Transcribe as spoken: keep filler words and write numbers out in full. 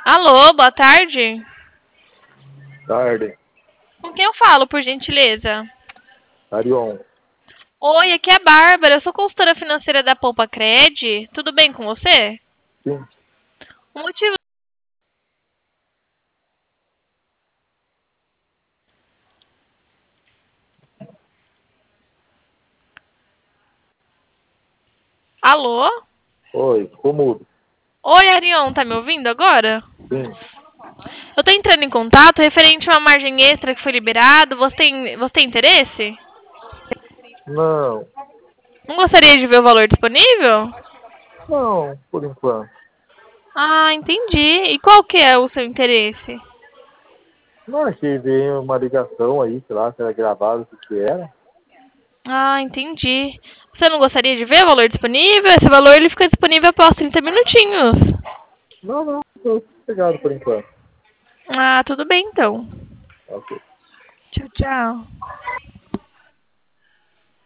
Alô, boa tarde. Tarde. Com quem eu falo, por gentileza? Arion. Oi, aqui é a Bárbara. Eu sou consultora financeira da Poupa Cred. Tudo bem com você? Sim. O motivo... Alô? Oi, ficou mudo. Oi, Arion, tá me ouvindo agora? Sim. Eu tô entrando em contato referente a uma margem extra que foi liberado. Você tem, você tem interesse? Não. Não gostaria de ver o valor disponível? Não, por enquanto. Ah, entendi. E qual que é o seu interesse? Não achei bem uma ligação aí, sei lá, se era gravado, o que que era. Ah, entendi. Você não gostaria de ver o valor disponível? Esse valor ele fica disponível após trinta minutinhos. Não, não, tô sossegado por enquanto. Ah, tudo bem então. Ok. Tchau, tchau.